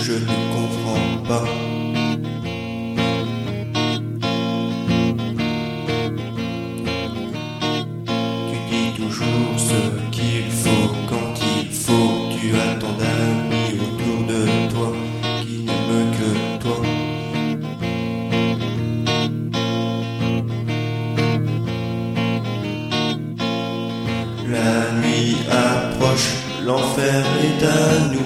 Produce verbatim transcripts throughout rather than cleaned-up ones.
je ne comprends pas. Tu dis toujours ce qu'il faut quand il faut. Tu as tant d'amis autour de toi qui n'aiment que toi. La nuit approche, l'enfer est à nous.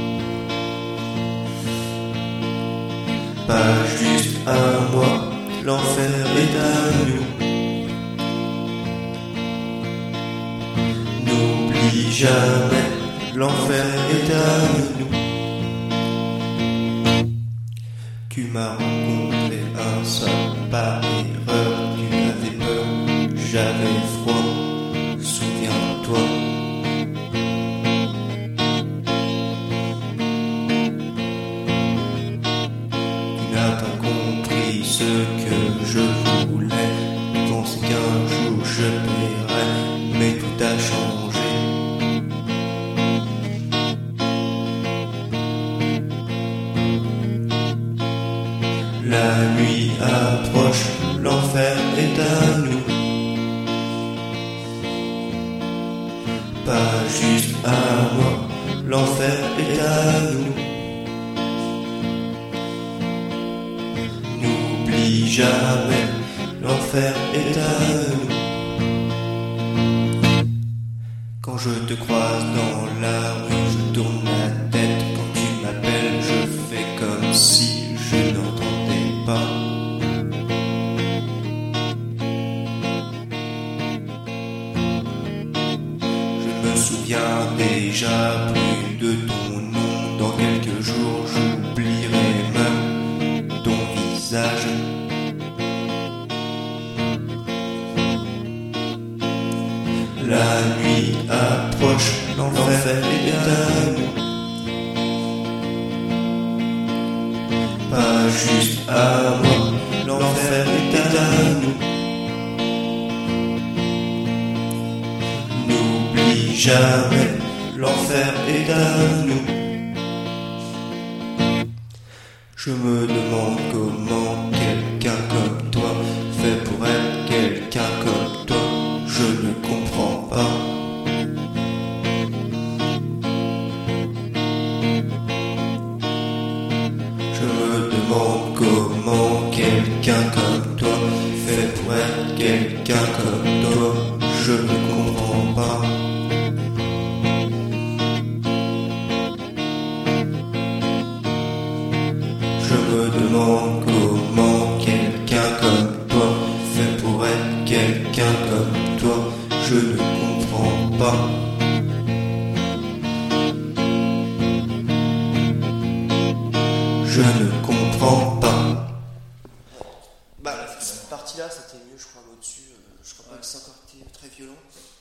Pas juste à moi, l'enfer est à nous. N'oublie jamais, l'enfer est à nous. Tu m'as rencontré un seul par erreur. Tu avais peur, j'avais froid. Souviens-toi. Tu n'as pas compris ce que je voulais. Tu pensais qu'un jour je paierais, mais tout a changé. La nuit approche, l'enfer est à nous. Pas juste à moi, l'enfer est à nous. N'oublie jamais, l'enfer est à nous. Quand je te croise dans la rue, je tourne la tête. Quand tu m'appelles, je fais comme si je n'entendais pas. Je me souviens déjà plus de ton nom. Dans quelques jours, j'oublierai même ton visage. La nuit approche, l'enfer est à nous. Pas juste à moi, l'enfer est à nous. N'oublie jamais, l'enfer est à nous. Je me demande comment quelqu'un comme toi fait pour être quelqu'un comme toi. Je ne comprends pas. Je me demande comment quelqu'un comme toi fait pour être quelqu'un comme toi. Je ne comprends pas. Je me demande comment quelqu'un comme toi fait pour être quelqu'un comme toi. Je ne comprends pas. Je ne comprends pas. Bah, cette partie-là, c'était mieux, je crois, au-dessus. Euh, je crois pas que ça encore été très violent.